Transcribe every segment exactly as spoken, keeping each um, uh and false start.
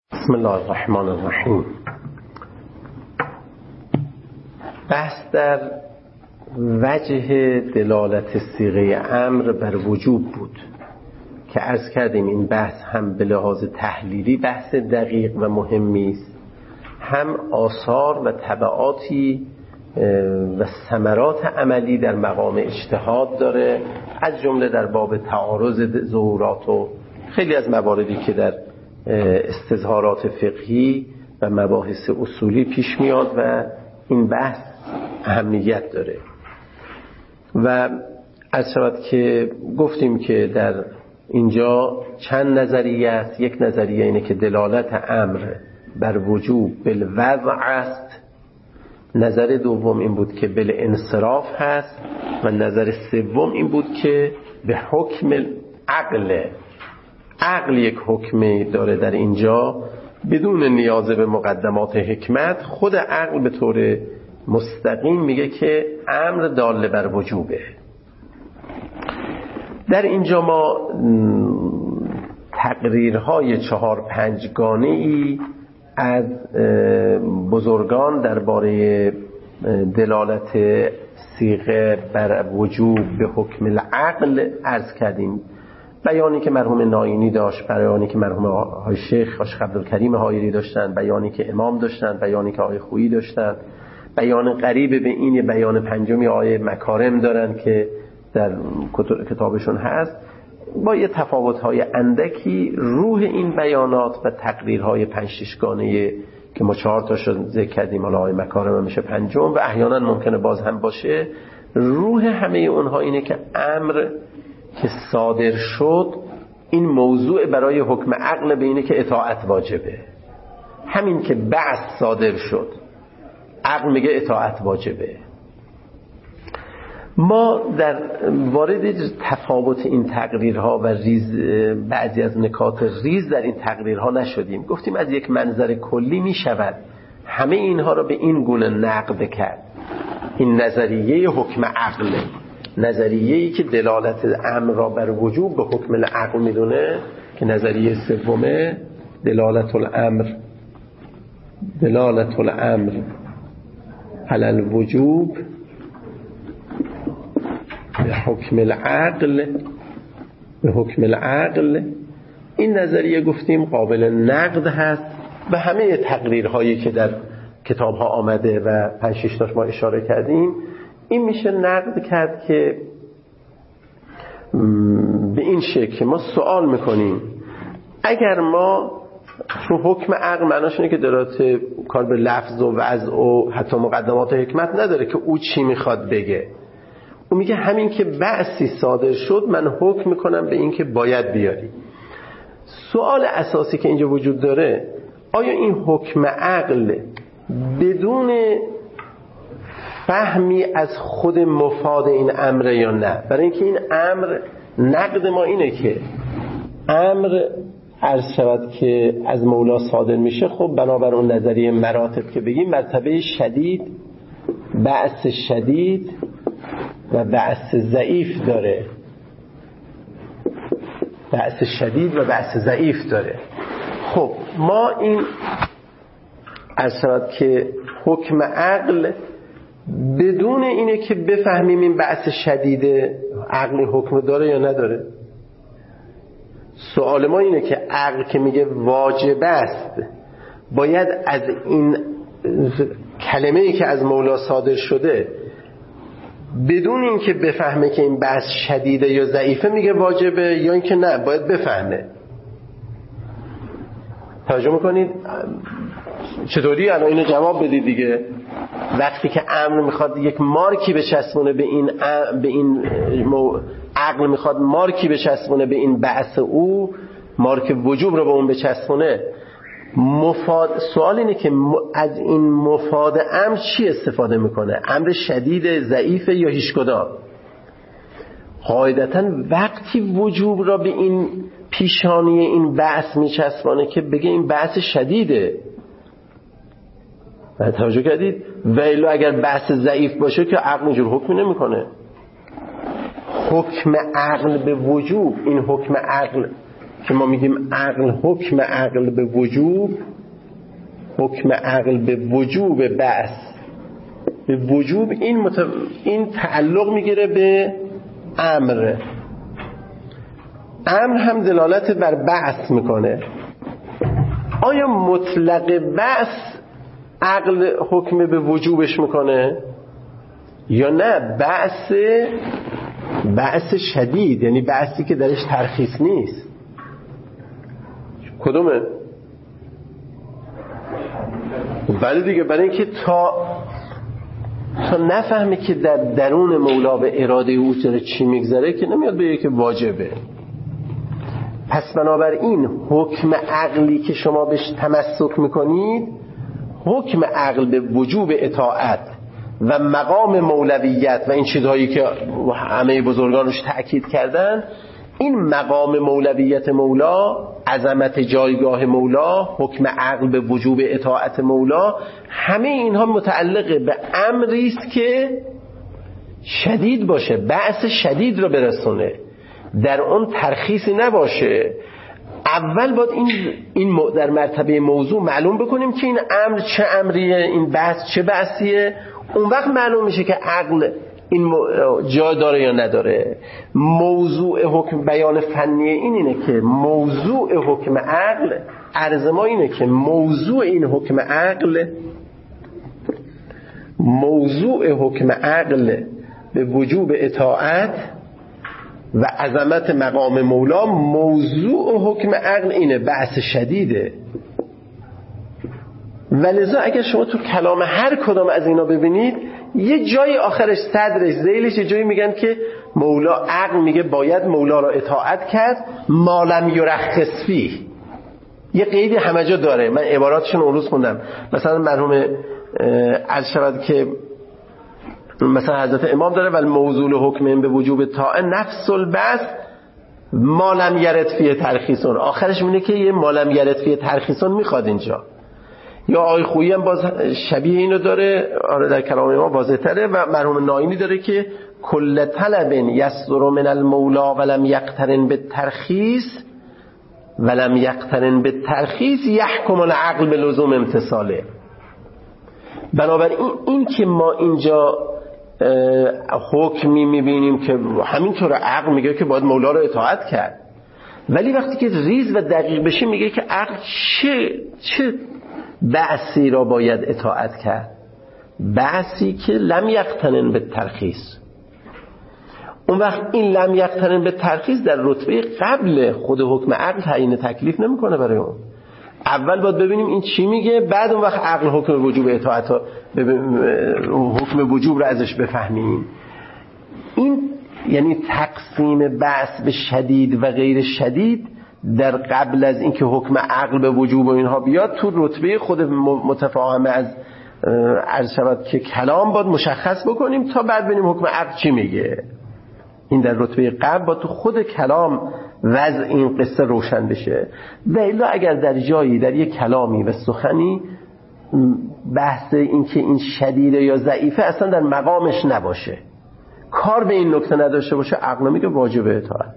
بسم الله الرحمن الرحیم. بحث در وجه دلالت صیغه امر بر وجوب بود که عرض کردیم این بحث هم به لحاظ تحلیلی بحث دقیق و مهمی است، هم آثار و تبعاتی و ثمرات عملی در مقام اجتهاد داره، از جمله در باب تعارض ظهورات و خیلی از مواردی که در استظهارات فقهی و مباحث اصولی پیش میاد و این بحث اهمیت داره. و از شود که گفتیم که در اینجا چند نظریه است. یک نظریه اینه که دلالت امر بر وجوب بالوضع است، نظر دوم این بود که بالانصراف هست و نظر سوم این بود که به حکم عقل عقل یک حکمی داره در اینجا بدون نیاز به مقدمات حکمت. خود عقل به طور مستقیم میگه که امر دال بر وجوبه. در اینجا ما تقریرهای چهار پنجگانه ای از بزرگان درباره دلالت صیغه بر وجوب به حکم العقل عرض کردیم. بیانی که مرحوم ناینی داشت، بیانی که مرحوم آقای شیخ شیخ عبدالکریم حایری داشتن، بیانی که امام داشتن، بیانی که آقای خویی داشتن، بیان قریب به این یه بیان پنجمی آقای مکارم دارن که در کتابشون هست. با یه تفاوت‌های اندکی روح این بیانات و تقریرهای پنج ششگانه که ما چهار تاشو ذکر کردیم، حالا آقای مکارم میشه پنجم و احیانا ممکنه باز هم باشه، روح همه اونها اینه که امر که صادر شد این موضوع برای حکم عقل به اینه که اطاعت واجبه. همین که بعث صادر شد عقل میگه اطاعت واجبه. ما در وارد تفاوت این تقریرها و ریز بعضی از نکات ریز در این تقریرها نشدیم. گفتیم از یک منظر کلی میشود همه اینها را به این گونه نقد کرد. این نظریه حکم عقل، نظریه‌ای که دلالت امر را بر وجوب به حکم العقل میدونه، که نظریه سومه دلالت الامر دلالت الامر علی الوجوب به حکم العقل به حکم العقل. این نظریه گفتیم قابل نقد هست و همه تقریرهایی که در کتاب‌ها آمده و پنج شش تاش ما اشاره کردیم این میشه نقد کرد که به این شکل ما سوال میکنیم اگر ما رو حکم عقل معناش اینه که دلالت کار به لفظ و وضع و حتی مقدمات حکمت نداره که او چی میخواد بگه، او میگه همین که بعثی صادر شد من حکم میکنم به این که باید بیاری. سوال اساسی که اینجا وجود داره، آیا این حکم عقل بدون فهمی از خود مفاد این امر یا نه؟ برای اینکه این امر نقد ما اینه که امر عرض شود که از مولا صادر میشه، خب بنابر اون نظریه مراتب که بگیم مرتبه شدید، بعث شدید و بعث ضعیف داره بعث شدید و بعث ضعیف داره. خب ما این عرض شود که حکم عقل بدون اینه که بفهمیم این بعث شدیده عقل حکم داره یا نداره. سوال ما اینه که عقل که میگه واجب است باید از این کلمه‌ای که از مولا صادر شده بدون این که بفهمه که این بعث شدیده یا ضعیفه میگه واجبه، یا اینکه نه باید بفهمه. توجه میکنید چطوری؟ الان اینو جواب بدید دیگه. وقتی که امر میخواد یک مارکی بچسبونه به این به این عقل میخواد مارکی بچسبونه به این بعث او، مارک وجوب رو به اون بچسبونه، مفاد سوال اینه که از این مفاد امر چی استفاده میکنه؟ امر شدید، ضعیف یا هیچ کدام؟ قاعدتا وقتی وجوب را به این پیشانی این بعث میچسبانه که بگه این بعث شدیده. و توجه کردید؟ ولی اگر بحث ضعیف باشه که عقل اینجور حکم نمیکنه. حکم عقل به وجوب، این حکم عقل که ما میگیم عقل، حکم عقل به وجوب، حکم عقل به وجوب بعث به وجوب، این مت... این تعلق میگیره به امر. امر هم دلالت بر بعث میکنه. آیا مطلق بعث عقل حکم به وجوبش میکنه یا نه؟ بعث بعث شدید، یعنی بعثی که درش ترخیص نیست. کدومه؟ ولی دیگه برای اینکه تا تا نفهمه که در درون مولا به اراده او داره چی میگذره که نمیاد بگه که واجبه. پس بنابراین حکم عقلی که شما بهش تمسک میکنید، حکم عقل به وجوب اطاعت و مقام مولویت و این چیزهایی که همه بزرگانش تأکید کردن، این مقام مولویت مولا، عظمت جایگاه مولا، حکم عقل به وجوب اطاعت مولا، همه اینها متعلق به امری است که شدید باشه، بعث شدید رو برسونه، در اون ترخیصی نباشه. اول باید این این در مرتبه موضوع معلوم بکنیم که این امر چه امریه، این بحث چه بحثیه. اون وقت معلوم میشه که عقل این جا داره یا نداره. موضوع حکم بیان فنی این اینه که موضوع حکم عقل، عرض ما اینه که موضوع این حکم عقل، موضوع حکم عقل به وجوب اطاعت و عظمت مقام مولا، موضوع حکم عقل اینه، بحث شدیده. ولذا اگر شما تو کلام هر کدام از اینا ببینید، یه جای آخرش، صدرش، ذیلش، یه جایی میگن که مولا، عقل میگه باید مولا را اطاعت کرد ما لم یرخص فیه. یه قیدی همه جا داره، من عباراتشون اون روز خوندم. مثلا مرحوم عرض شود که مثلا حضرت امام داره ولی موضوع حکم به وجوب طاعه نفس البس ما لم یرد فیه ترخیصون. آخرش میگه که یه ما لم یرد فیه ترخیصون میخواد اینجا. یا آقای خویی هم باز شبیه اینو داره، آره در کلام ما واضح تره. و مرحوم ناینی داره که کل طلب یصدر من المولا ولم یقترن بالترخیص ولم یقترن بالترخیص یحکم العقل به لزوم امتثاله. بنابراین این, این که ما اینجا حکمی میبینیم که همینطور عقل میگه که باید مولا رو اطاعت کرد، ولی وقتی که ریز و دقیق بشه میگه که عقل چه چه بعثی را باید اطاعت کرد، بعثی که لم یقترن بالترخیص. اون وقت این لم یقترن بالترخیص در رتبه قبل خود حکم عقل تعیین تکلیف نمیکنه برای اون. اول باید ببینیم این چی میگه، بعد اون وقت عقل حکم وجوب اطاعت حکم وجوب رو ازش بفهمیم. این یعنی تقسیم بحث به شدید و غیر شدید در قبل از اینکه حکم عقل به وجوب و اینها بیاد، تو رتبه خود متفاهمه از عرض شود که کلام باید مشخص بکنیم تا بعد ببینیم حکم عقل چی میگه. این در رتبه قبل با تو خود کلام وضع این قصه روشن بشه. و الا اگر در جایی در یک کلامی و سخنی بحث این که این شدیده یا ضعیفه اصلا در مقامش نباشه، کار به این نکته نداشته باشه، عقل میگه واجب اطاعت.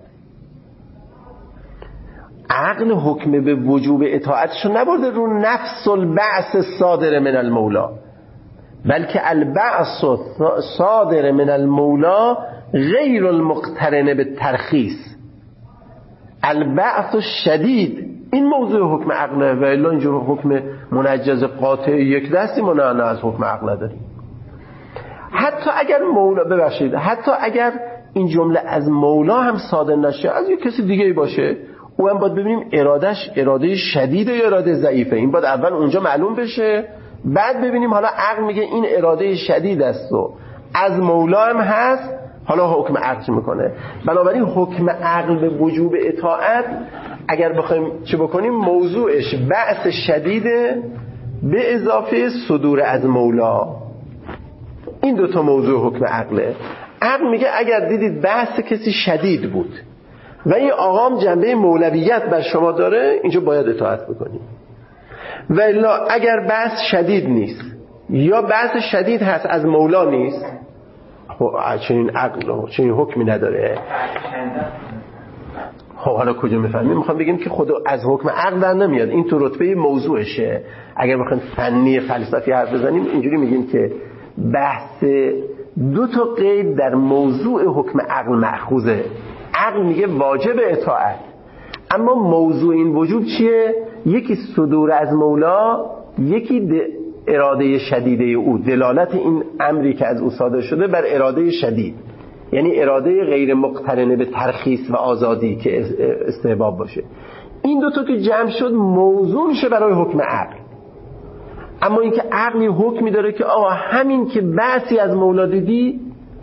عقل حکم به وجوب اطاعتشو نبرده رو نفس البعث صادر من المولا، بلکه البعث صادر من المولا غیر المقترن به ترخیص، البعث شدید. این موضوع حکم عقله و الا اینجور حکم منجز قاطع یک دستی ما نه, نه از حکم عقل داریم. حتی اگر مولا ببخشید حتی اگر این جمله از مولا هم صادر نشه، از یک کسی دیگه باشه، او هم باید ببینیم ارادش اراده شدیده یا اراده ضعیفه. این باید اول اونجا معلوم بشه، بعد ببینیم حالا عقل میگه این اراده شدید است و از مولا هم هست، حالا حکم عقل میکنه. بنابراین حکم عقل به وجوب اطاعت اگر بخوایم چه بکنیم، موضوعش بعث شدیده به اضافه صدور از مولا. این دوتا موضوع حکم عقله. عقل میگه اگر دیدید بحث کسی شدید بود و این آقام جنبه مولویت بر شما داره، اینجا باید اطاعت بکنید. و الا اگر بحث شدید نیست یا بحث شدید هست از مولا نیست، چنین عقل چنین حکمی نداره. خب حالا کجا میفهمیم؟ میخوام بگیم که خود از حکم عقل در نمیاد، این تو رتبه موضوعشه. اگر بخوایم فنی فلسفی حرف بزنیم اینجوری میگیم که بحث دو تا قید در موضوع حکم عقل مأخوذه. عقل میگه واجب اطاعت، اما موضوع این وجوب چیه؟ یکی صدور از مولا، یکی اراده شدیده او، دلالت این امری که از او صادر شده بر اراده شدید، یعنی اراده غیر مقترنه به ترخیص و آزادی که استحباب باشه. این دوتا که جمع شد موضوع میشه برای حکم عقل. اما اینکه عقلی حکمی داره که آقا همین که بعضی از مولا دیدی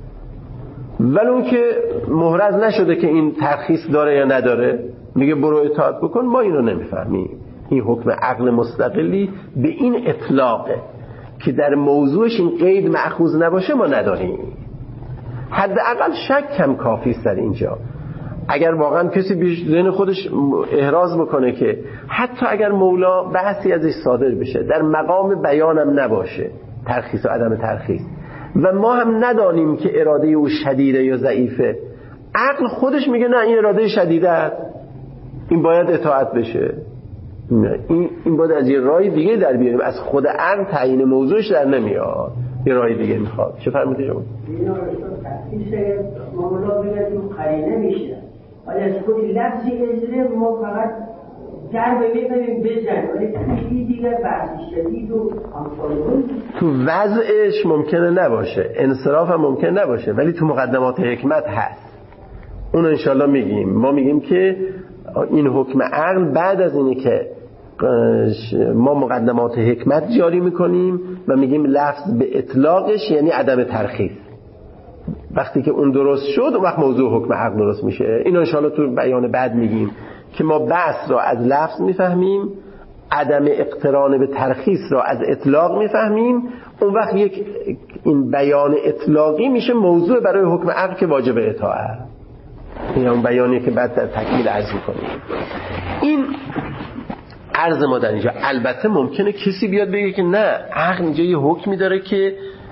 ولی اون که محرز نشده که این ترخیص داره یا نداره، میگه برو اطاعت بکن، ما اینو نمیفهمیم. این حکم عقل مستقلی به این اطلاقه که در موضوعش این قید مأخوذ نباشه ما نداریم. حداقل شک کم کافی است در اینجا. اگر واقعا کسی بیش ذهن خودش احراز بکنه که حتی اگر مولا بحثی ازش صادر بشه در مقام بیانم نباشه، ترخیص و عدم ترخیص، و ما هم ندانیم که اراده او شدیده یا ضعیفه، عقل خودش میگه نه این اراده شدیده است، این باید اطاعت بشه، این این باید از یه راه دیگه در بیاریم، از خود عقل تعیین موضوعش در نمیاد، یه راه دیگه میخواد. چه فرمودی شما؟ اینا تفسیر مولا بگیم قرینه میشه، ولی از خود لفظی اجره ما فقط در بگیم بزن، ولی خیلی دیگر بحث شدید و امثال تو وضعش ممکنه نباشه، انصراف هم ممکنه نباشه، ولی تو مقدمات حکمت هست. اون انشالله میگیم. ما میگیم که این حکم عقل بعد از اینه که ما مقدمات حکمت جاری میکنیم و میگیم لفظ به اطلاقش یعنی عدم ترخیص، وقتی که اون درست شد اون وقت موضوع حکم عقل درست میشه. اینو انشالله تو بیان بعد میگیم که ما بحث را از لفظ میفهمیم، عدم اقتران به ترخیص را از اطلاق میفهمیم، اون وقت یک این بیان اطلاقی میشه موضوع برای حکم عقل که واجب اطاعت. این اون بیانیه که بعد در تکمیل عرض میکنیم. این عرض ما در اینجا. البته ممکنه کسی بیاد بگه که نه، عقل اینجا یه حکمی داره که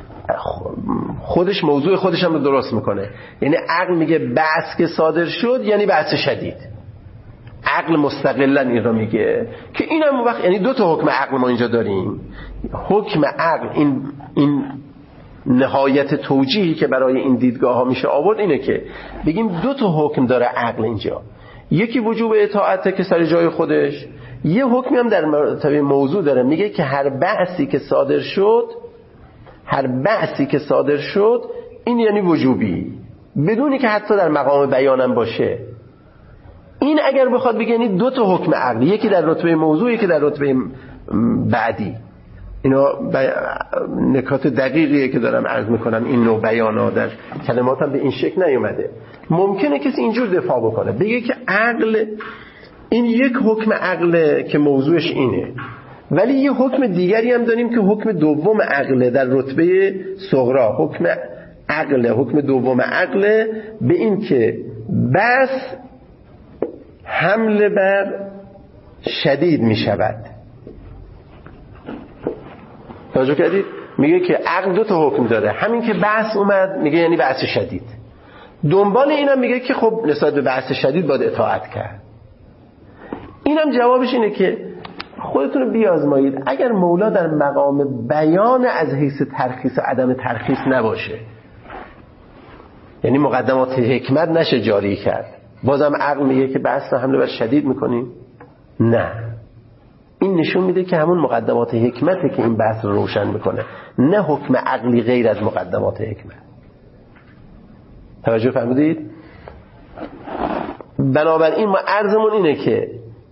خودش موضوع خودش هم رو درست میکنه، یعنی عقل میگه بحث که صادر شد یعنی بحث شدید، عقل مستقلا این رو میگه که این هم وقت، یعنی دو تا حکم عقل ما اینجا داریم. حکم عقل این این نهایت توجیهی که برای این دیدگاه ها میشه آورد اینه که بگیم دو تا حکم داره عقل اینجا، یکی وجوب اطاعته که سر جای خودش، یه حکمی هم در مرتبه موضوع داره، میگه که هر بحثی که صادر شد هر بحثی که صادر شد این یعنی وجوبی، بدونی که حتی در مقام بیانم باشه. این اگر بخواد بگه یعنی دو تا حکم عقلی، یکی در رتبه موضوع یکی در رتبه بعدی. اینا بی... نکات دقیقیه که دارم عرض میکنم. این نوع بیانا در کلماتم به این شکل نیومده. ممکنه کسی اینجور دفاع بکنه بگه که عقل این یک حکم عقله که موضوعش اینه، ولی یه حکم دیگری هم داریم که حکم دوم عقله در رتبه صغرا، حکم عقله حکم دوم عقله به این که بس حمله بر شدید می شود. توجه کردید؟ میگه که عقل دو تا حکم داره، همین که بحث اومد میگه یعنی بحث شدید، دنبال اینم میگه که خب نسبت به بحث شدید باید اطاعت کرد. اینم جوابش اینه که خودتون رو بیازمایید، اگر مولا در مقام بیان از حیث ترخیص و عدم ترخیص نباشه، یعنی مقدمات حکمت نشه جاری کرد، بازم عقل میگه که بحث رو حمله بر شدید میکنیم، نه، این نشون میده که همون مقدمات حکمته که این بحث رو روشن میکنه، نه حکم عقلی غیر از مقدمات حکمت. توجه فرمودید؟ بنابراین ما عرضمون اینه که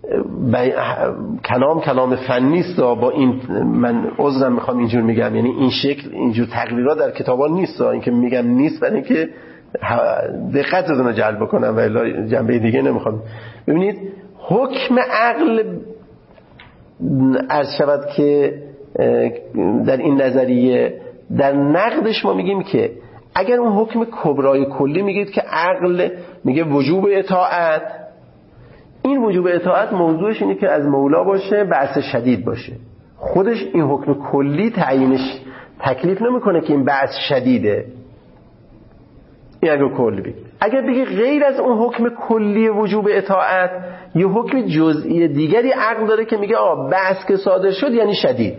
کلام کلام فنی است، با این من عذرم میخوام اینجور میگم، یعنی این شکل اینجور تقریرات در کتابا نیست، این که میگم نیست برای اینکه دقتتون رو جلب بکنم و الا جنبه دیگه نمیخوام. ببینید حکم عقل عرض شود که در این نظریه در نقدش ما میگیم که اگر اون حکم کبرای کلی میگید که عقل میگه وجوب اطاعت، این وجوب اطاعت موضوعش اینه که از مولا باشه، بحث شدید باشه، خودش این حکم کلی تعیینش تکلیف نمیکنه که این بحث شدیده، این اگه کلی بگی. اگر بگی غیر از اون حکم کلی وجوب اطاعت یه حکم جزئی دیگری عقل داره که میگه آه بحث که صادر شد یعنی شدید.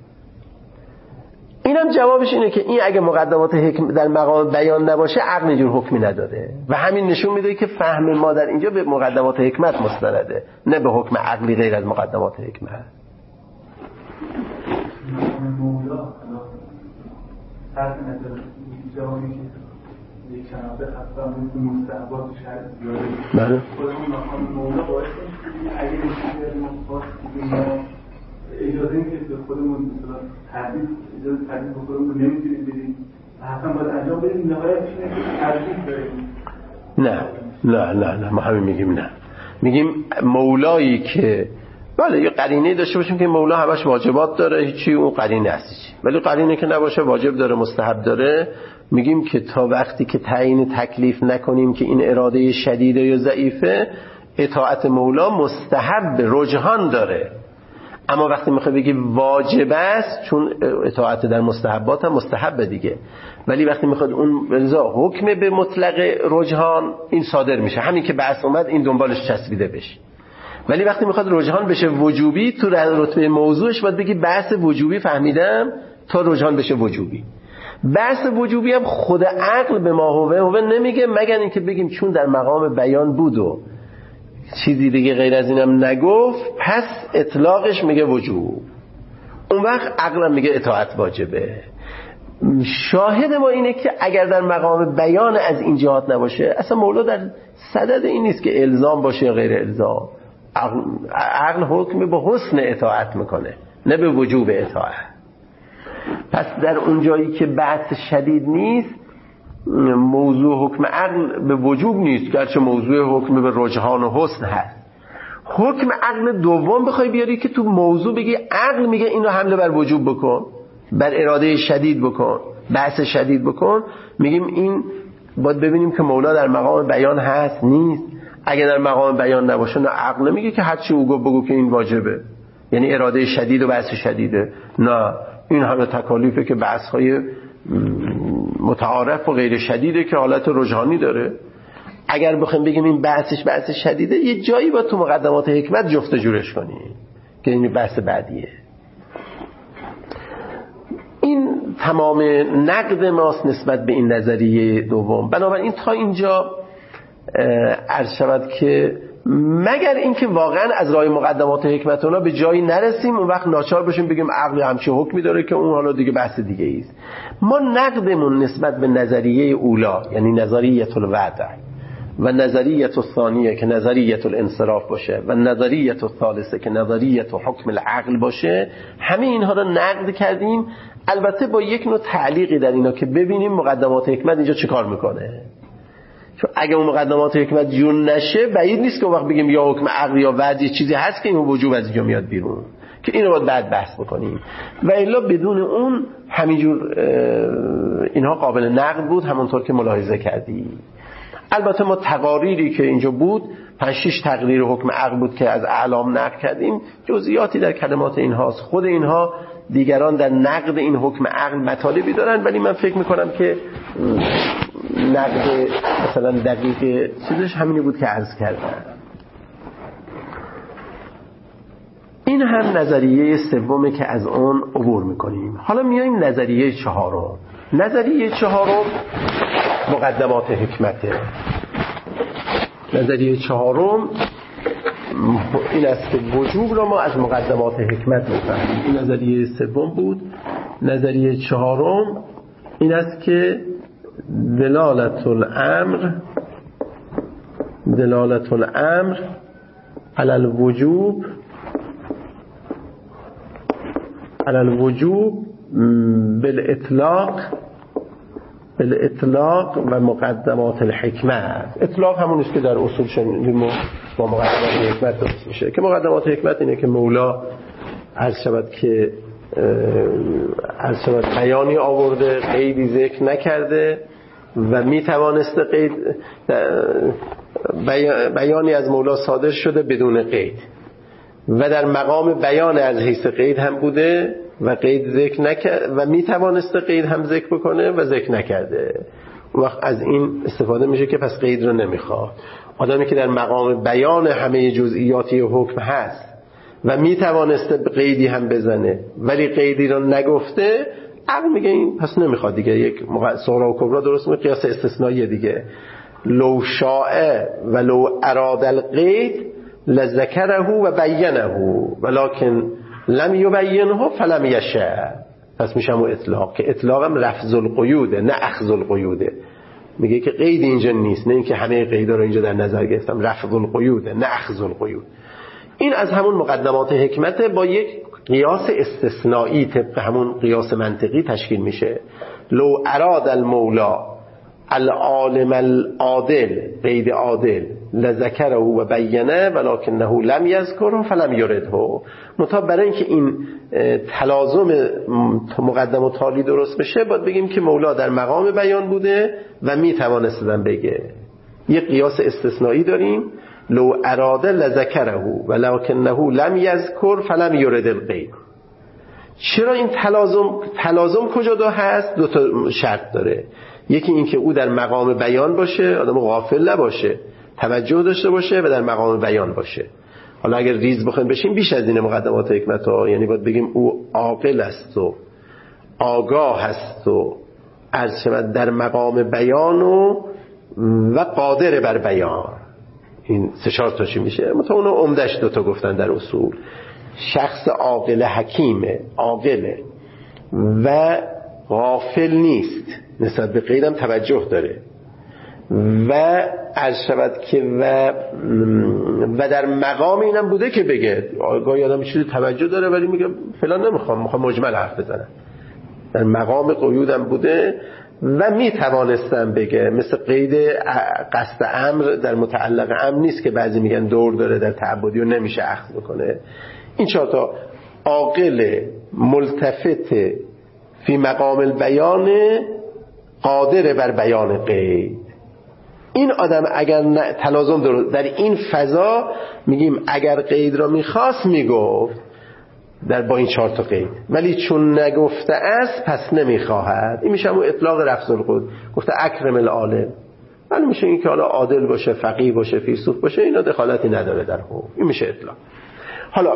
اینم جوابش اینه که این اگه مقدمات حکم در مقام بیان نباشه عقل اینجور حکمی نداره و همین نشون میده که فهم ما در اینجا به مقدمات حکمت مستنده، نه به حکم عقلی غیر از مقدمات حکمت. مولا صرف نظر جوابی که یک شنابه خطا مثل مستحبات شرعی زیاده بله خودمون مقام مولا باعث میشه اگه یه چیزی از ما خواست که ما اجازه این که به خودمون مثلا تردید اجازه تردید به خودمون نمیتونیم بدیم و حتما باید انجام بدیم، نهایتش اینه که تردید داریم. نه نه نه نه ما همین میگیم نه، میگیم مولایی که بله یه قرینه داشته باشیم که مولا همش واجبات داره هیچی اون قرینه هستی، ولی قرینه که نباشه واجب داره مستحب داره، میگیم که تا وقتی که تعیین تکلیف نکنیم که این اراده شدیده یا ضعیفه اطاعت مولا مستحب رجحان داره. اما وقتی میخوای بگی واجب است چون اطاعت در مستحبات هم مستحبه دیگه، ولی وقتی میخواد اون رضا حکم به مطلق رجحان این صادر میشه، همین که بحث اومد این دنبالش چسبیده بشه. ولی وقتی میخواد رجحان بشه وجوبی تو رتبه موضوعش باید بگی بحث وجوبی فهمیدم تا رجحان بشه وجوبی. بحث وجوبی هم خود عقل به ما هوه هوه نمیگه مگر اینکه بگیم چون در مقام بیان بود و چیزی دیگه غیر از اینم نگفت پس اطلاقش میگه وجوب، اون وقت عقلم میگه اطاعت واجبه. شاهد ما اینه که اگر در مقام بیان از این جهات نباشه اصلا مولا در صدد این نیست که الزام باشه یا غیر الزام. عقل, عقل حکم به حسن اطاعت میکنه نه به وجوب اطاعت. پس در اون جایی که بحث شدید نیست موضوع حکم عقل به وجوب نیست، گرچه موضوع حکم به رجحان و حسن هست. حکم عقل دوم بخوای بیاری که تو موضوع بگی عقل میگه این رو حمله بر وجوب بکن، بر اراده شدید بکن، بحث شدید بکن، میگیم این باید ببینیم که مولا در مقام بیان هست نیست. اگه در مقام بیان نباشه نه عقل میگه که هرچی او گفت بگو که این واجبه، یعنی اراده شدید و بحث شدیده. نه این همه تکالیفه که بحث‌های متعارف و غیر شدیده که حالت رجحانی داره. اگر بخوایم بگیم این بحثش بحث شدیده یه جایی با تو مقدمات حکمت جفت جورش کنی که این بحث بعدیه. این تمام نقد ماست نسبت به این نظریه دوم. بنابراین تا اینجا عرض شود که مگر اینکه واقعا از راه مقدمات حکمت اونا به جایی نرسیم اون وقت ناچار بشیم بگیم عقل همچین حکمی داره که اون حالا دیگه بحث دیگه ایست. ما نقدمون نسبت به نظریه اولا یعنی نظریه الوضع و نظریه الثانیه که نظریه الانصراف باشه و نظریه الثالثه که نظریه حکم العقل باشه، همه اینها رو نقد کردیم، البته با یک نوع تعلیقی در اینا که ببینیم مقدمات حکمت اینجا چه کار میکنه. چون اگه اون مقدمات حکمت جون نشه بعید نیست که وقت بگیم یا حکم عقل یا وضع چیزی هست که این وجوب از اینجا میاد بیرون که اینو باید بعد بحث بکنیم، و الا بدون اون همینجور اینها قابل نقد بود همونطور که ملاحظه کردی. البته ما تقاریری که اینجا بود پنج شش تقریر حکم عقل بود که از اعلام نقد کردیم، جزئیاتی در کلمات اینهاست. خود اینها دیگران در نقد این حکم عقل مطالبی دارن، ولی من فکر میکنم که نقد مثلا دقیق چیزش همینی بود که عرض کردم. این هم نظریه سومه که از اون عبور میکنیم. حالا میایم نظریه چهارم. نظریه چهارم مقدمات حکمته. نظریه چهارم این است که وجوب را ما از مقدمات حکمت میفهمیم. این نظریه سوم بود. نظریه چهارم این است که دلالت الامر دلالت الامر علی الوجوب علی الوجوب بالاطلاق بالاطلاق و مقدمات الحکمت. اطلاق همون است که در اصول شنیدیم با مقدمات حکمت درست میشه، که مقدمات حکمت اینه که مولا عرض شود که عرض شود بیانی آورده قیدی ذکر نکرده و میتوانسته قید بیانی از مولا صادر شده بدون قید و در مقام بیان از حیث قید هم بوده و قید ذکر نکرد و میتوانسته قید هم ذکر بکنه و ذکر نکرده. وقت از این استفاده میشه که پس قید رو نمیخواد. آدمی که در مقام بیان همه جزئیاتی حکم هست و میتوانسته قیدی هم بزنه ولی قیدی رو نگفته، عقل میگه این پس نمیخواد دیگه. یک صغرا و کبرا درست میگه، قیاس استثنایی دیگه. لو شاء و لو اراد القید لذکره و بینه ولکن لم یبینه فلم یشاء. پس میشه همون اطلاق که اطلاق هم لفظ القیوده نه اخذ القیوده. میگه که قید اینجا نیست، نه اینکه همه قیدا رو اینجا در نظر گرفتم، لفظ القیوده نه اخذ القیود. این از همون مقدمات حکمت با یک قیاس استثنایی طبق همون قیاس منطقی تشکیل میشه. لو اراد المولا العالم العادل، قید عادل، لذکره و بینه ولکنه لم یذکره فلم یرده. متا برای اینکه این تلازم مقدم و تالی درست بشه باید بگیم که مولا در مقام بیان بوده و میتوانستن بگه. یه قیاس استثنایی داریم، لو اراده لذکره ولکنه لم یذکر فلم یرد القید. چرا این تلازم تلازم کجا دو هست؟ دو تا شرط داره. یکی این که او در مقام بیان باشه، آدم غافل نباشه، توجه داشته باشه و در مقام بیان باشه. حالا اگر ریز بخوایم بشیم بیش از این مقدمات حکمت ها، یعنی باید بگیم او عاقل است و آگاه است و عرض شود در مقام بیان و و قادر بر بیان. این سه چهار تا چی میشه؟ مثلا اونو عمدش دو تا گفتن در اصول. شخص عاقل حکیمه، عاقله و غافل نیست، نسبت به قیدم توجه داره و عرض شود که و و در مقام اینم بوده که بگه. گاهی آدم چیزی توجه داره ولی میگه فلان نمیخوام، میخوام مجمل حرف بزنم. در مقام قیودم بوده و میتوانستم بگه. مثل قید قصد امر در متعلق امر نیست که بعضی میگن دور داره در تعبدی و نمیشه اخذ بکنه. این چهار تا عاقل ملتفت فی مقام البیان قادر بر بیان قید. این آدم اگر تلازم درست در این فضا میگیم اگر قید را میخواست میگفت در با این چهار تا قید، ولی چون نگفته است پس نمیخواهد. این میشه همون اطلاق رفض القید. گفته اکرم العالم، ولی میشه این که حالا عادل باشه، فقیه باشه، فیلسوف باشه، اینا دخالتی نداره در حکم. این میشه اطلاق. حالا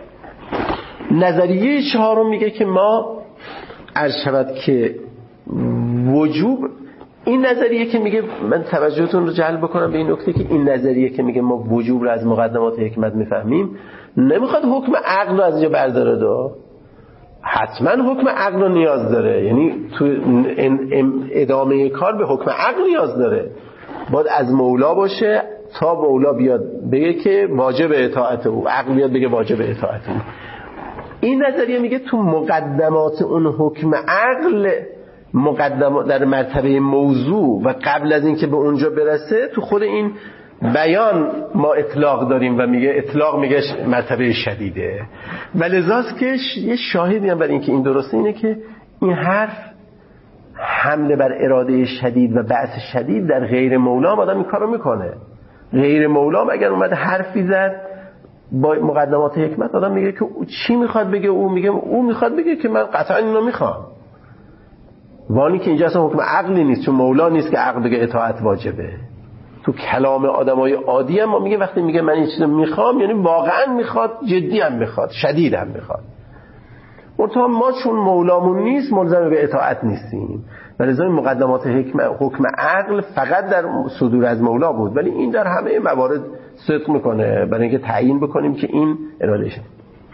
نظریه چهارم میگه که ما عرض شود که وجوب، این نظریه که میگه، من توجهتون رو جلب بکنم به این نکته که این نظریه که میگه ما وجوب رو از مقدمات حکمت میفهمیم نمیخواد حکم عقل رو از اینجا برداره دو. حتما حکم عقل رو نیاز داره، یعنی تو ادامه کار به حکم عقل نیاز داره. باید از مولا باشه تا مولا بیاد بگه که واجب اطاعت او، عقل بیاد بگه واجب اطاعت او. این نظریه میگه تو مقدمات اون حکم عقل، مقدمات در مرتبه موضوع و قبل از اینکه به اونجا برسه تو خود این بیان ما اطلاق داریم و میگه اطلاق میگه مرتبه شدیده. ولذاست که یه شاهدی هم بر این که این درسته اینه که این حرف حمله بر اراده شدید و بعث شدید در غیر مولا آدم این کارو میکنه. غیر مولا اگر اومد حرفی زد با مقدمات حکمت، آدم میگه که چی میخواد بگه؟ او میگه او میخواد بگه که من قطعا اینو میخوام، وانی که اینجا اصلا حکم عقلی نیست، چون مولا نیست که عقل بگه اطاعت واجبه. تو کلام آدمای عادی هم ما میگه وقتی میگه من این چیزو میخوام یعنی واقعا میخواد، جدی هم میخواد، شدید هم میخواد. منتها ما چون مولامون نیست ملزم به اطاعت نیستیم، ولذا مقدمات حکم حکم عقل فقط در صدور از مولا بود، ولی این در همه موارد صدق میکنه برای اینکه تعیین بکنیم که این اراده شد.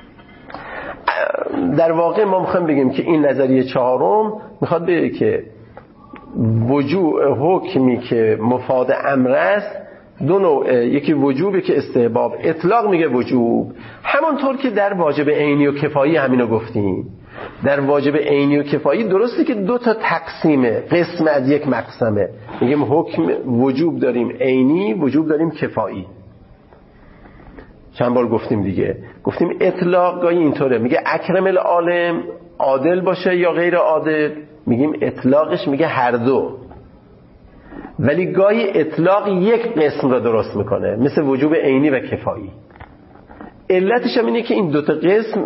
در واقع ما میخوایم بگیم که این نظریه چهارم میخواد بگه که وجوب حکمی که مفاد امر است دو نوع، یکی وجوبی که استحباب، اطلاق میگه وجوب، همانطور که در واجب عینی و کفایی همینو گفتیم. در واجب عینی و کفایی درسته که دو تا تقسیمه، قسم از یک مقسمه، میگیم حکم وجوب داریم عینی، وجوب داریم کفایی. چند بار گفتیم دیگه، گفتیم اطلاق گاهی اینطوره، میگه اکرم العالم عادل باشه یا غیر عادل، میگیم اطلاقش میگه هر دو، ولی گاهی اطلاق یک قسم رو درست میکنه مثل وجوب عینی و کفایی. علتش هم اینه که این دو تا قسم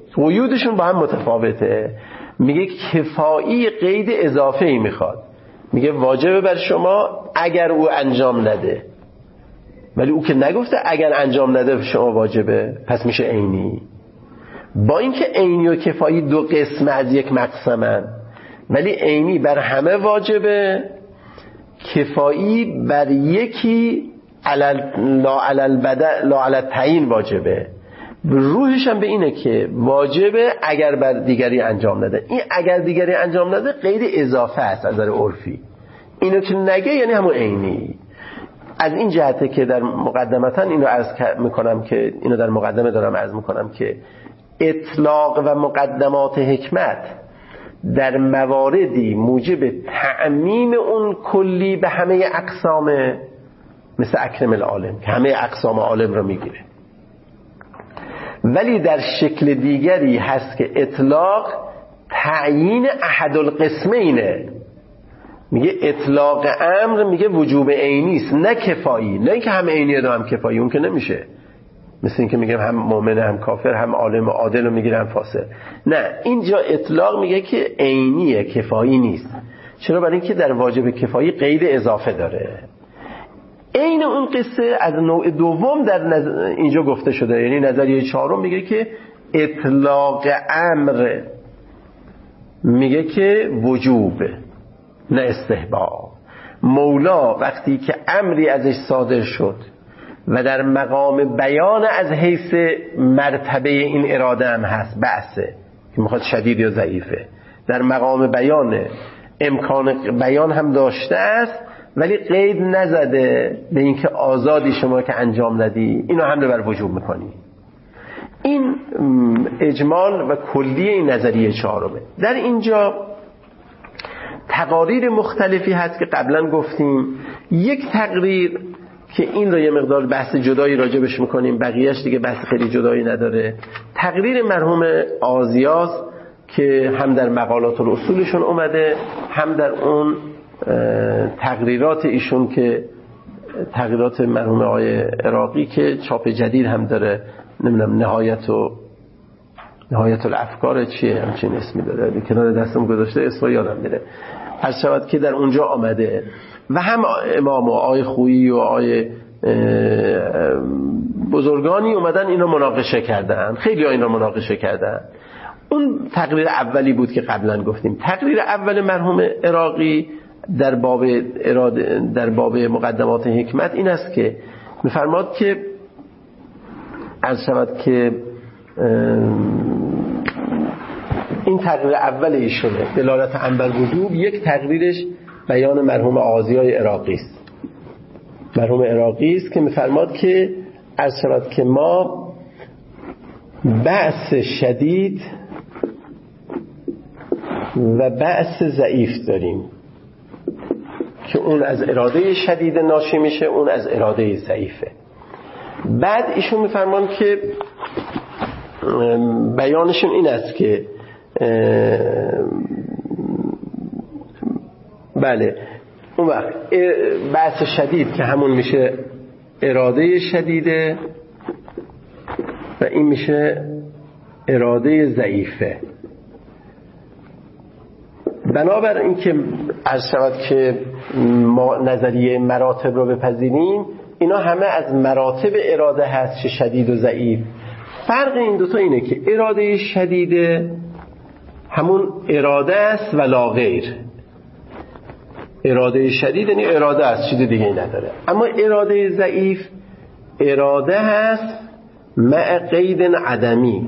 قیودشون با هم متفاوته. میگه کفایی قید اضافه ای میخواد، میگه واجبه بر شما اگر او انجام نده، ولی او که نگفته اگر انجام نده به شما واجبه، پس میشه عینی. با اینکه عینی و کفایی دو قسم از یک مقسمن، ولی عینی بر همه واجبه، کفایی بر یکی علل لا علل بدل لا علل تعیین واجبه. روحش هم به اینه که واجبه اگر بر دیگری انجام نده. این اگر دیگری انجام نده قید اضافه است از نظر عرفی، اینو که نگه یعنی همون عینی. از این جهته که در مقدمتا اینو عرض میکنم که اینو در مقدمه دارم عرض میکنم که اطلاق و مقدمات حکمت در مواردی موجب تعمیم اون کلی به همه اقسام، مثل اکرم العالم که همه اقسام عالم رو میگیره، ولی در شکل دیگری هست که اطلاق تعیین احد القسمینه. میگه اطلاق امر میگه وجوب عینی است نه کفایی، نه اینکه هم عینی و هم کفایی، اون که نمیشه. مثل اینکه میگه هم مؤمن هم کافر، هم عالم و عادل رو میگیره هم فاسق. نه، اینجا اطلاق میگه که عینیه، کفایی نیست. چرا؟ برای اینکه در واجب کفایی قید اضافه داره. عین اون قصه از نوع دوم در نظر اینجا گفته شده، یعنی نظریه چهارم میگه که اطلاق امر میگه که وجوب نه استحباب. مولا وقتی که امری ازش صادر شد و در مقام بیان از حیث مرتبه این اراده هم هست، بحثه که میخواد شدید یا ضعیفه، در مقام بیان امکان بیان هم داشته است، ولی قید نزده به اینکه آزادی شما که انجام ندی، اینو هم بر وجوب میکنی. این اجمال و کلی این نظریه چهارمه. در اینجا تقاریر مختلفی هست که قبلا گفتیم. یک تقریر که این رو یه مقدار بحث جدایی راجبش میکنیم، بقیهش دیگه بحث خیلی جدایی نداره. تقریر مرحوم آزیاز که هم در مقالات الاصولشون اومده، هم در اون تقریرات ایشون که تقریرات مرحوم آقای عراقی که چاپ جدید هم داره، نمیدونم نهایت و نهایت الافکار چیه همچین اسمی داره، کنار دستم گذاشته اسم یادم میره، هر شود که در اونجا آمده. و هم امام و آقای خویی و آقای بزرگانی اومدن اینو مناقشه کردن، خیلی ها این رو مناقشه کردن. اون تقریر اولی بود که قبلا گفتیم. تقریر اول مرحوم عراقی در باب اراده، در باب مقدمات حکمت این است که میفرماد که عرض شود که این تقریر اول ایشونه دلالت انبر وجوب، یک تقریرش بیان مرحوم آزیای عراقی است. مرحوم عراقی است که میفرماد که عرض شود که ما بأس شدید و بأس ضعیف داریم که اون از اراده شدید ناشی میشه، اون از اراده ضعیفه. بعد ایشون میفرمان که بیانشون این است که بله اون وقت بحث شدید که همون میشه اراده شدیده و این میشه اراده ضعیفه. بنابر این که عرض شود که ما نظریه مراتب رو بپذیریم، اینا همه از مراتب اراده هست، چه شدید و ضعیف. فرق این دوتا اینه که اراده شدیده همون اراده است و لا غیر. اراده شدید یعنی اراده است، چیز دیگه ای نداره. اما اراده ضعیف اراده هست مع قید عدمی،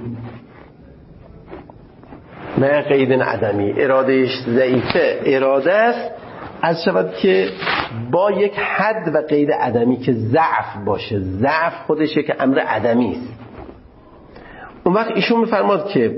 مع قید عدمی. اراده ضعیفه اراده است از شود که با یک حد و قید عدمی که ضعف باشه. ضعف خودشه که امر عدمی است. اون وقت ایشون میفرماد که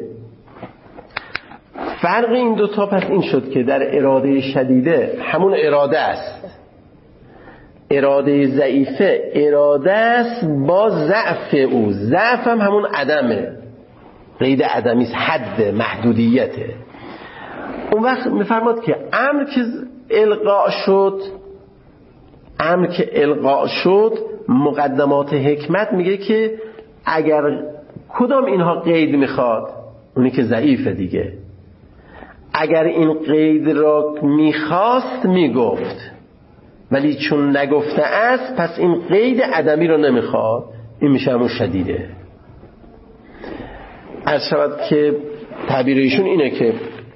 فرق این دوتا پس این شد که در اراده شدیده همون اراده است، اراده ضعیفه اراده است با ضعف او. ضعف هم همون عدمه، قید عدمی است، حد محدودیته. اون وقت میفرماد که امر که القاء شد، امر که القاء شد مقدمات حکمت میگه که اگر کدام اینها قید میخواد، اونی که ضعیفه دیگه، اگر این قید را میخواست میگفت، ولی چون نگفته است پس این قید عدمی را نمیخواد، این میشه همون شدیده. عرض شود که تعبیر ایشون اینه که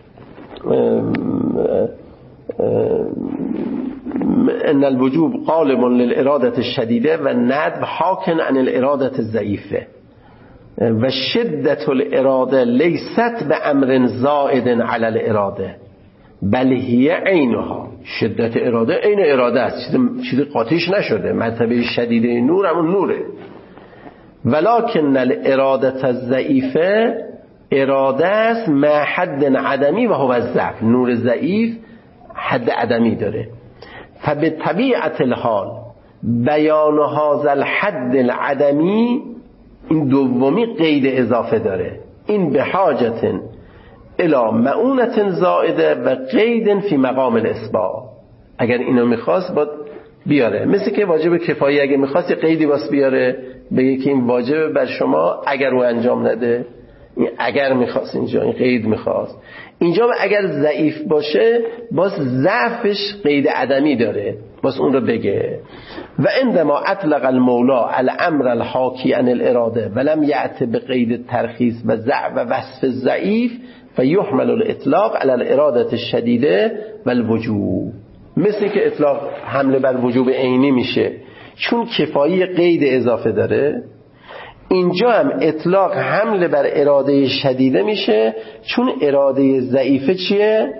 ان الوجوب غالب للإرادة الشدیده و ندب حاکن عن الإرادة الضعیفه و شدت الاراده لیست به امر زائد علی الاراده بل هی عینها. شدت اراده عین اراده است، چیزی قاطیش نشده. مرتبه شدیده نور همون نوره. ولکن الاراده الضعیفه اراده است مع حد عدمی و هو الضعف. نور ضعیف حد عدمی داره. فبطبیعت الحال بیان هذا الحد العدمی، این دومی قید اضافه داره. این به حاجت الی معونت زائده و قید فی مقام الاثبات. اگر اینو میخواست باید بیاره، مثل که واجب کفایی اگه میخواست یه قیدی باز بیاره بگه که این واجب بر شما اگر رو انجام نده. این اگر میخواست اینجا، این قید میخواست اینجا. اگر ضعیف باشه باز ضعفش قید عدمی داره، باز اون رو بگه. و عندما اطلق المولا الامر الحاکی عن الاراده ولم یأت بقید الترخیص و ضعف و وصف ضعیف فیحمل الاطلاق علی الاراده الشدیده و الوجوب. مثل که اطلاق حمله بر وجوب عینی میشه چون کفایی قید اضافه داره، اینجا هم اطلاق حمله بر اراده شدیده میشه چون اراده ضعیفه چیه؟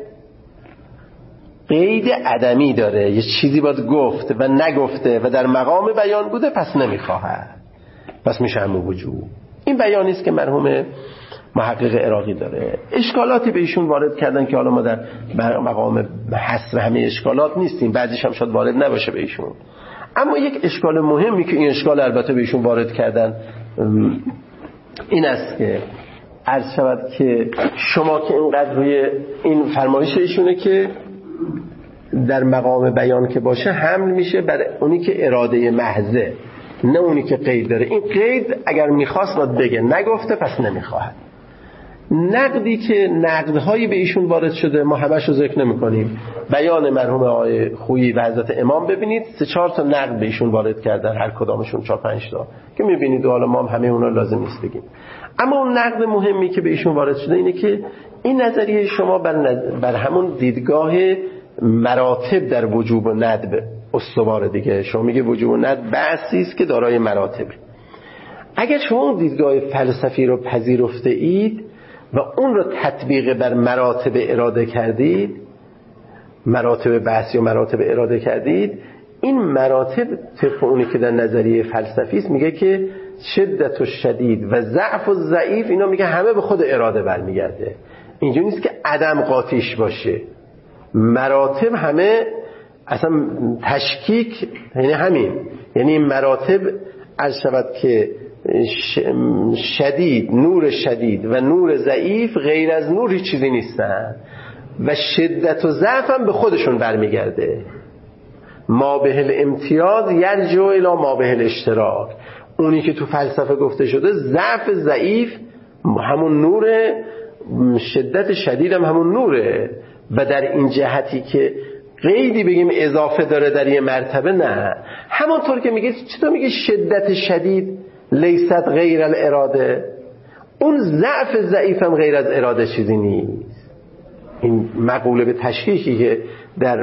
قید عدمی داره. یه چیزی باید گفت و نگفته و در مقام بیان بوده پس نمیخواهد، پس میشه همون وجوب. این بیانی است که مرحوم محقق عراقی داره. اشکالاتی به ایشون وارد کردن که حالا ما در مقام حصر همه اشکالات نیستیم، بعضیش هم شاید وارد نباشه به ایشون. اما یک اشکال مهمی که این اشکال البته به ایشون وارد کردن این است که عرض شود که شما که اینقدر روی این فرمایش ایشونه که در مقام بیان که باشه حمل میشه بر اونی که اراده محضه، نه اونی که قید داره. این قید اگر میخواست باید بگه، نگفته پس نمیخواهد. نقدی که نقدهایی به ایشون وارد شده ما همش رو ذکر نمی کنیم. بیان مرحوم آقای خویی و حضرت امام ببینید، سه چهار تا نقد به ایشون وارد کردن، هر کدامشون چهار پنج تا که میبینید و حالا ما هم همه اونا لازم نیست بگیم. اما اون نقد مهمی که به ایشون وارد شده اینه که این نظریه شما بر, نظر... بر همون دیدگاه مراتب در وجوب و ندب استواره دیگه. شما میگه وجوب و ندب بحثی است که دارای مراتبه. اگر شما اون دیدگاه فلسفی رو پذیرفته اید و اون رو تطبیق بر مراتب اراده کردید، مراتب بحثی و مراتب اراده کردید، این مراتب طبق اونی که در نظریه فلسفی است میگه که شدت و شدید و ضعف و ضعیف اینا میگه همه به خود اراده برمیگرده. اینجا نیست که عدم قاطیش باشه. مراتب همه اصلا تشکیک، یعنی همین، یعنی مراتب عرض شود که شدید، نور شدید و نور ضعیف غیر از نوری چیزی نیستن و شدت و ضعف هم به خودشون برمیگرده. ما به الامتیاز یرجع الی ما به الاشتراک. اونی که تو فلسفه گفته شده ضعف ضعیف همون نوره، شدت شدید هم همون نوره. و در این جهتی که قیدی بگیم اضافه داره در یه مرتبه، نه. همونطور که میگه، چطور میگه شدت شدید لیست غیر الاراده، اون ضعف ضعیف هم غیر از اراده چیزی نیست. این مقوله به تشکیکی که در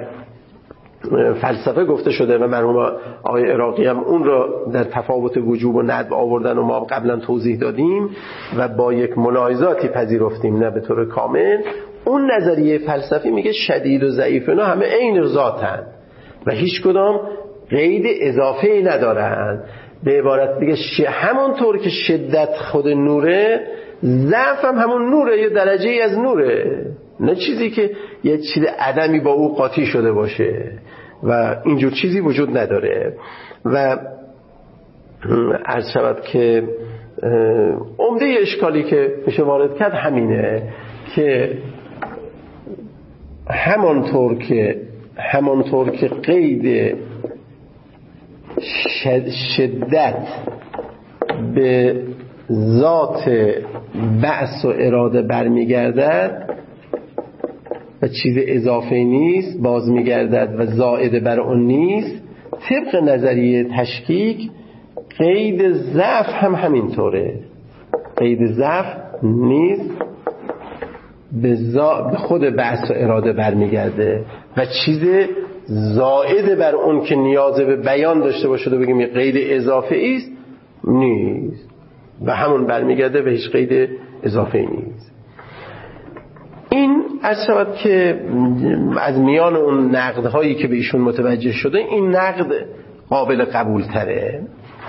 فلسفه گفته شده و مرحوم آقای عراقی هم اون رو در تفاوت وجوب و ندب آوردن و ما قبلا توضیح دادیم و با یک ملاحظاتی پذیرفتیم، نه به طور کامل. اون نظریه فلسفی میگه شدید و ضعیف اینا همه عین ذاتن و هیچ کدام قید اضافه ای ندارن. به عبارت دیگه همونطور که شدت خود نوره، ضعف هم همون نوره، یه درجه ای از نوره، نه چیزی که یه چیز عدمی با او قاطی شده باشه و اینجور چیزی وجود نداره. و عرض شود که عمده اشکالی که میشه وارد کرد همینه که همانطور که همانطور که قید شدت به ذات بعث و اراده برمیگردد، و چیز اضافه نیست، باز میگردد و زائد بر اون نیست. طبق نظریه تشکیک قید ضعف هم همینطوره، قید ضعف نیست، به, زا... به خود بحث و اراده برمیگرده و چیز زائد بر اون که نیاز به بیان داشته باشه و بگیم یه قید اضافه است نیست، و همون برمیگرده و هیچ قید اضافه نیست. این عرض شود که از میان اون نقدهایی که به ایشون متوجه شده این نقد قابل قبول تره.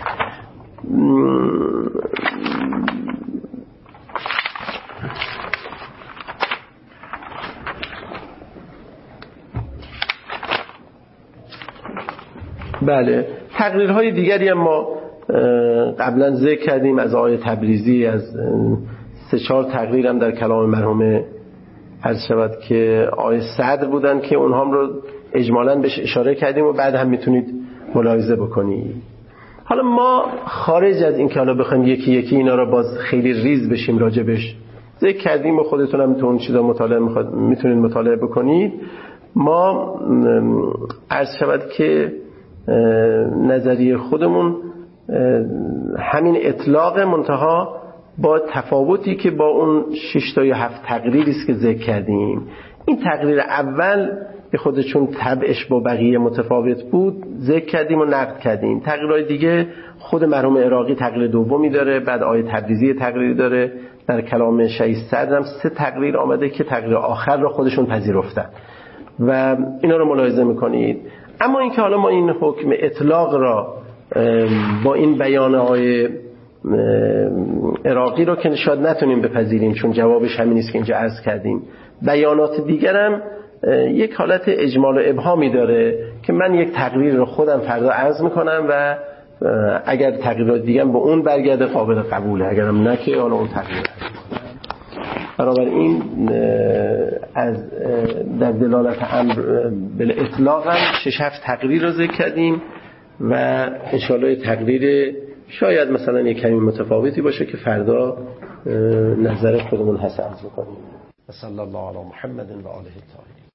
بله، تقریرهای دیگری هم ما قبلا ذکر کردیم از آقای تبریزی، از سه چهار تقریر هم در کلام مرحوم عرض شود که آقای صدر بودن که اونها هم رو اجمالاً بهش اشاره کردیم و بعد هم میتونید ملاحظه بکنید. حالا ما خارج از این که حالا بخوایم یکی یکی اینا رو باز خیلی ریز بشیم راجبش ذکر کردیم و خودتون هم تو اون چیزا مطالعه میتونید مطالعه بکنید. ما عرض شود که نظریه خودمون همین اطلاق منتها با تفاوتی که با اون شش تا یا هفت تقریری است که ذکر کردیم. این تقریر اول به خودشون طبعش با بقیه متفاوت بود ذکر کردیم و نقد کردیم. تقریرهای دیگه خود مرحوم عراقی تقریر دومی داره، بعد آیه تبریزی تقریر داره، در کلام شهید صدر هم سه تقریر آمده که تقریر آخر را خودشون پذیرفتن و اینا رو ملاحظه میکنید. اما اینکه حالا ما این حکم اطلاق را با این بیان آیه عراقی رو که شاید نتونیم بپذیریم چون جوابش همین است که اینجا عرض کردیم، بیانات دیگرم یک حالت اجمال و ابهامی داره که من یک تقریر رو خودم فردا عرض میکنم و اگر تقریرات دیگه به اون برگرده قابل قبوله، اگرم نه که حالا اون تقریر. بنابراین از در دلالت امر بل اطلاق هم شش هفت تقریر رو ذکر کردیم و انشاءالله تقریر شاید مثلا یک کمی متفاوتی باشه که فردا نظر خودمون هست عرض می‌کنیم. صلی الله علی محمد و آله الطاهرین.